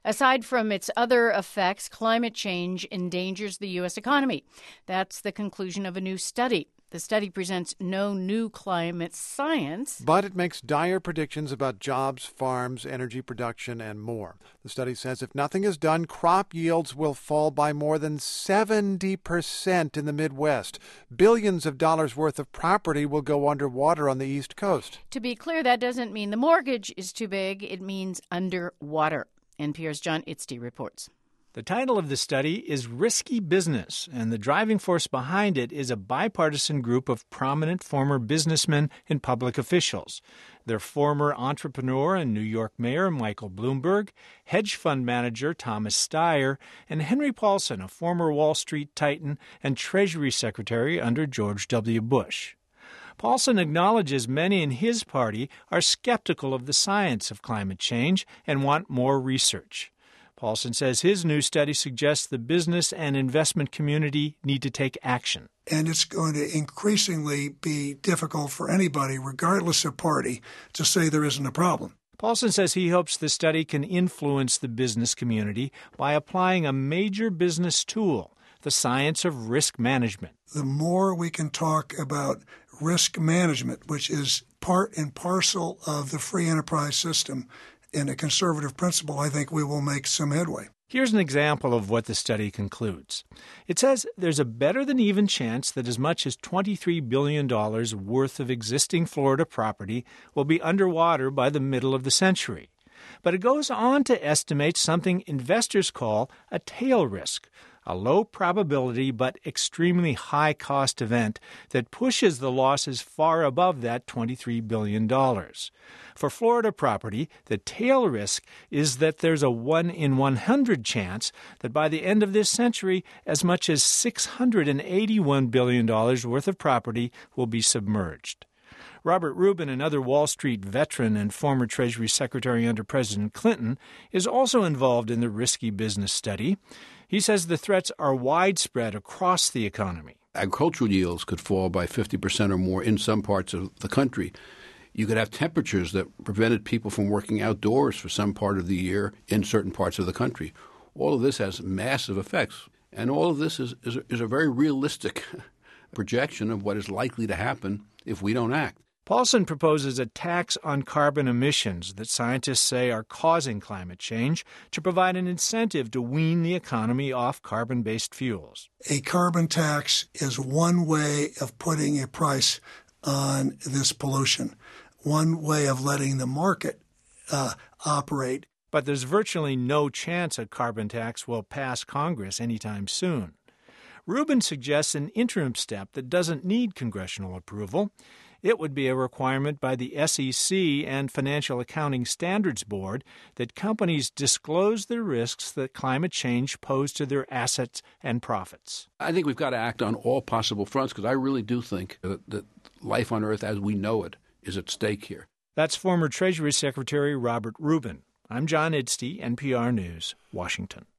Aside from its other effects, climate change endangers the U.S. economy. That's the conclusion of a new study. The study presents no new climate science, but it makes dire predictions about jobs, farms, energy production, and more. The study says if nothing is done, crop yields will fall by more than 70% in the Midwest. Billions of dollars worth of property will go underwater on the East Coast. To be clear, that doesn't mean the mortgage is too big. It means underwater. NPR's John Itzty reports. The title of the study is Risky Business, and the driving force behind it is a bipartisan group of prominent former businessmen and public officials. They're former entrepreneur and New York Mayor Michael Bloomberg, hedge fund manager Thomas Steyer, and Henry Paulson, a former Wall Street titan and Treasury Secretary under George W. Bush. Paulson acknowledges many in his party are skeptical of the science of climate change and want more research. Paulson says his new study suggests the business and investment community need to take action. And it's going to increasingly be difficult for anybody, regardless of party, to say there isn't a problem. Paulson says he hopes the study can influence the business community by applying a major business tool, the science of risk management. The more we can talk about risk management, which is part and parcel of the free enterprise system, in a conservative principle, I think we will make some headway. Here's an example of what the study concludes. It says there's a better than even chance that as much as $23 billion worth of existing Florida property will be underwater by the middle of the century. But it goes on to estimate something investors call a tail risk, a low probability but extremely high-cost event that pushes the losses far above that $23 billion. For Florida property, the tail risk is that there's a 1 in 100 chance that by the end of this century, as much as $681 billion worth of property will be submerged. Robert Rubin, another Wall Street veteran and former Treasury Secretary under President Clinton, is also involved in the risky business study. He says the threats are widespread across the economy. Agricultural yields could fall by 50% or more in some parts of the country. You could have temperatures that prevented people from working outdoors for some part of the year in certain parts of the country. All of this has massive effects. And all of this is a very realistic projection of what is likely to happen if we don't act. Paulson proposes a tax on carbon emissions that scientists say are causing climate change to provide an incentive to wean the economy off carbon-based fuels. A carbon tax is one way of putting a price on this pollution, one way of letting the market operate. But there's virtually no chance a carbon tax will pass Congress anytime soon. Rubin suggests an interim step that doesn't need congressional approval. It would be a requirement by the SEC and Financial Accounting Standards Board that companies disclose the risks that climate change pose to their assets and profits. I think we've got to act on all possible fronts because I really do think that life on Earth as we know it is at stake here. That's former Treasury Secretary Robert Rubin. I'm John Itzty, NPR News, Washington.